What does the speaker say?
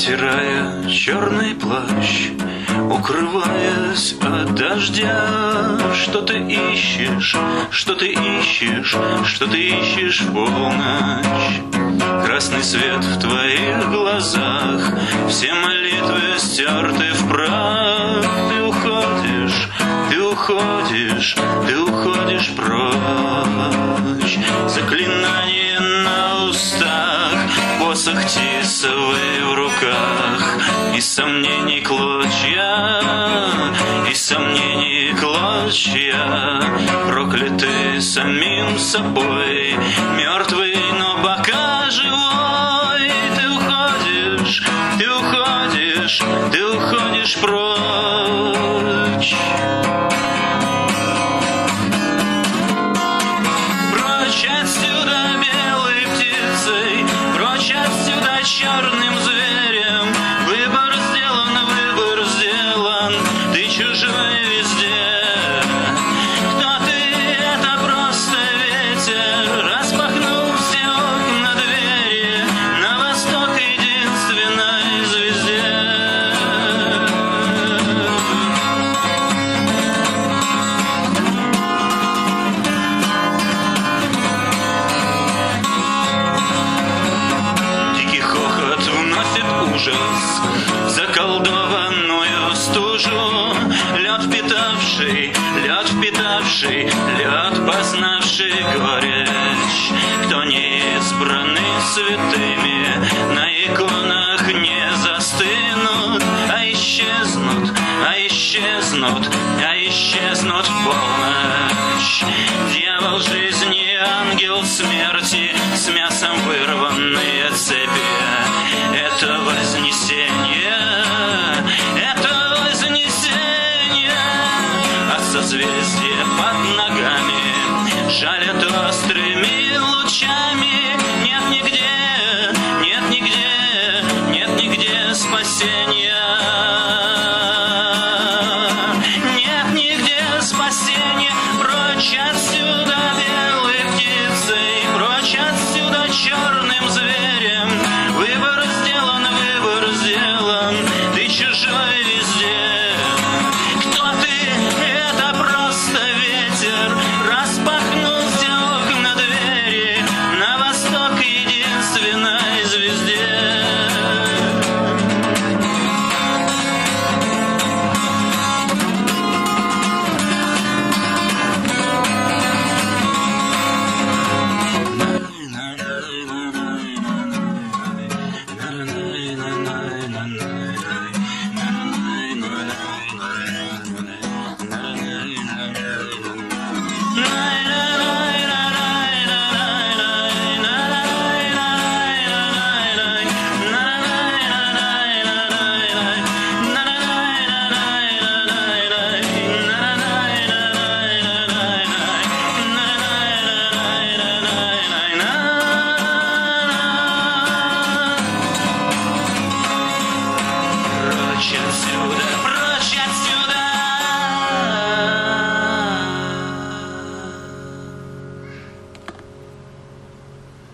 Протирая черный плащ, укрываясь от дождя, что ты ищешь, что ты ищешь, что ты ищешь в полночь? Красный свет в твоих глазах, все молитвы стерты в прах. Ты уходишь, ты уходишь, ты уходишь прочь. Заклинание на устах, посох тисовый в руках, и сомнений клочья, и сомнений клочья, проклятый самим собой, мертвый, но пока живой. Ты уходишь, ты уходишь, ты уходишь прочь. Прочь отсюда белой птицей, прочь отсюда черным зверем. Выбор сделан, ты чужой везде. Кто ты? Это просто ветер, распахнул все окна двери на восток единственной звезде. Дикий хохот вносит ужас в заколдованную стужу. Лед впитавший, лед познавший горечь. Кто не избранный святыми, на иконах не застынут, а исчезнут в полночь. Дьявол жизни, ангел смерти, с мясом вырванные цепи. Это вознесение, а созвездие под ногами жалят острые